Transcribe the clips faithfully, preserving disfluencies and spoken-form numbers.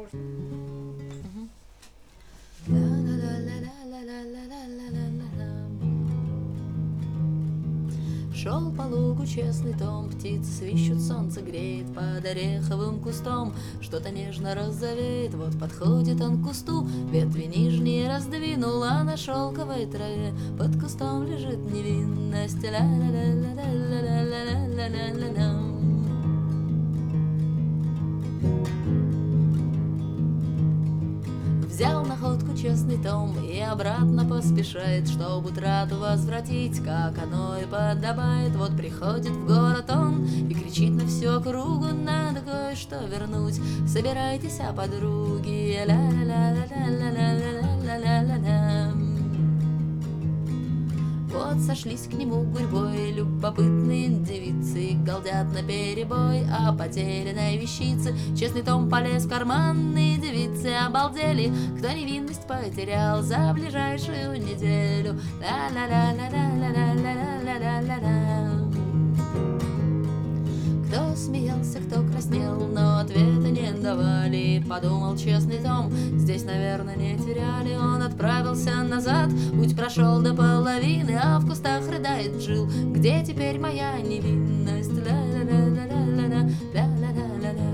Шел по лугу честный Том, птицы свищут, солнце греет под ореховым кустом, что-то нежно розовеет, вот подходит он к кусту, ветви нижние раздвинул, а на шелковой траве под кустом лежит невинность. Ля-ля-ля-ля-ля-ля-ля-ля-ля-ля-ля. Взял находку честный Том и обратно поспешает, чтоб утрату возвратить, как оно и подобает. Вот приходит в город он и кричит на всю округу: надо кое-что вернуть, собирайтесь, а подруги. Ля-ля-ля-ля-ля-ля-ля-ля-ля-ля-ля. Вот сошлись к нему гурьбой любопытные девицы, галдят наперебой о потерянной вещице. Честный Том полез в карман, и девицы обалдели, кто невинность потерял за ближайшую неделю. Ля-ля-ля-ля-ля-ля-ля-ля-ля-ля-ля. Кто смеялся, кто краснел, но ответа не давали. Подумал честный Том, здесь, наверное, не теряли. Он отправился назад, путь прошел до половины, а в кустах рыдает Джилл: где теперь моя невинность? Ля-ля-ля-ля-ля-ля-ля-ля-ля.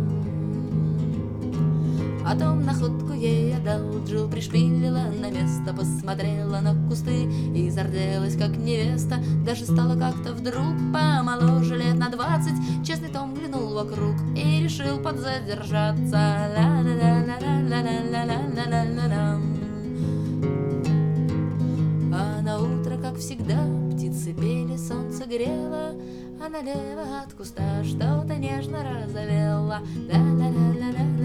А Том находку ей отдал, Джилл пришпилила на место, посмотрела на кусты и зарделась, как невеста. Даже стала как-то вдруг помоложе лет на двадцать. Честный Том глянул вокруг и решил подзадержаться. Ля-ля-ля-ля-ля-ля-ля-ля-ля-ля. А на утро, как всегда, птицы пели, солнце грело, а налево от куста что-то нежно розовело. Ля-ля-ля-ля-ля.